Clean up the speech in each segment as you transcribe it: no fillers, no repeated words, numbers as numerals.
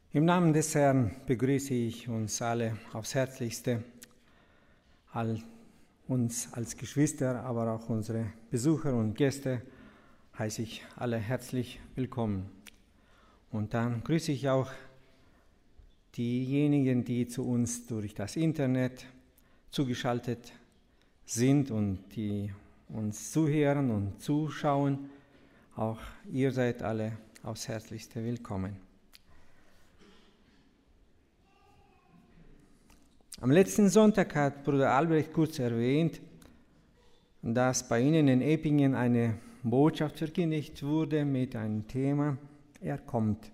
Im Namen des Herrn begrüße ich uns alle aufs Herzlichste, uns als Geschwister, aber auch unsere Besucher und Gäste heiße ich alle herzlich willkommen. Und dann grüße ich auch diejenigen, die zu uns durch das Internet zugeschaltet sind und die uns zuhören und zuschauen. Auch ihr seid alle aufs Herzlichste willkommen. Am letzten Sonntag hat Bruder Albrecht kurz erwähnt, dass bei Ihnen in Eppingen eine Botschaft verkündigt wurde mit einem Thema, er kommt.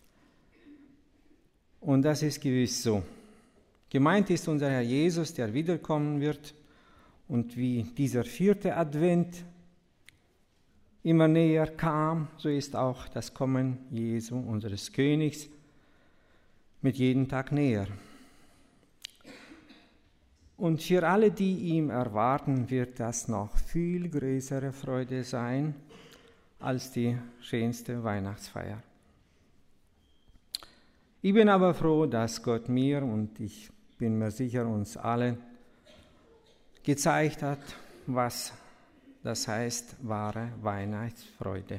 Und das ist gewiss so. Gemeint ist unser Herr Jesus, der wiederkommen wird. Und wie dieser 4. Advent immer näher kam, so ist auch das Kommen Jesu, unseres Königs, mit jedem Tag näher. Und für alle, die ihn erwarten, wird das noch viel größere Freude sein als die schönste Weihnachtsfeier. Ich bin aber froh, dass Gott mir und ich bin mir sicher uns alle gezeigt hat, was das heißt, wahre Weihnachtsfreude.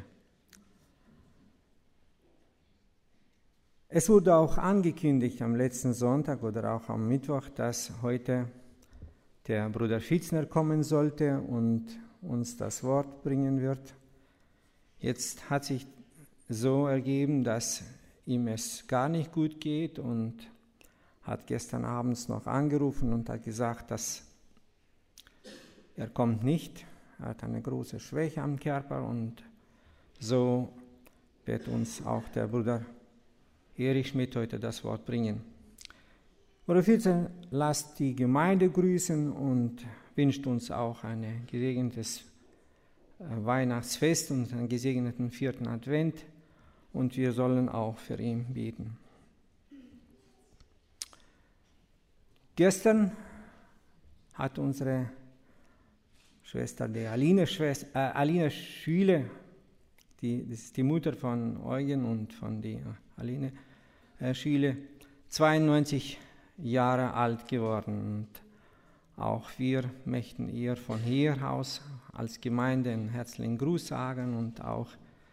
Es wurde auch angekündigt am letzten Sonntag oder auch am Mittwoch, dass heute der Bruder Fitzner kommen sollte und uns das Wort bringen wird. Jetzt hat sich so ergeben, dass ihm es gar nicht gut geht und hat gestern abends noch angerufen und hat gesagt, dass er kommt nicht. Er hat eine große Schwäche am Körper und so wird uns auch der Bruder Erich Schmidt heute das Wort bringen. Bruder Fitzner lasst die Gemeinde grüßen und wünscht uns auch ein gesegnetes Weihnachtsfest und einen gesegneten 4. Advent und wir sollen auch für ihn beten. Gestern hat unsere Schwester, die Aline Schüle, das ist die Mutter von Eugen und von der Aline Schüle, 92 Jahre alt geworden. Und auch wir möchten ihr von hier aus als Gemeinde einen herzlichen Gruß sagen und auch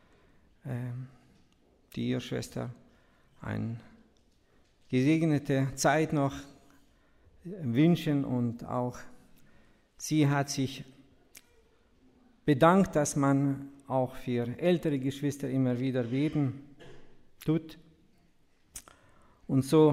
dir, Schwester, eine gesegnete Zeit noch wünschen. Und auch sie hat sich bedankt, dass man auch für ältere Geschwister immer wieder beten tut. Und so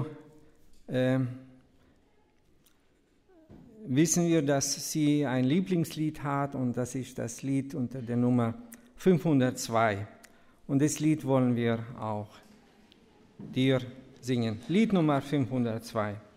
wissen wir, dass sie ein Lieblingslied hat und das ist das Lied unter der Nummer 502. Und das Lied wollen wir auch dir singen. Lied Nummer 502.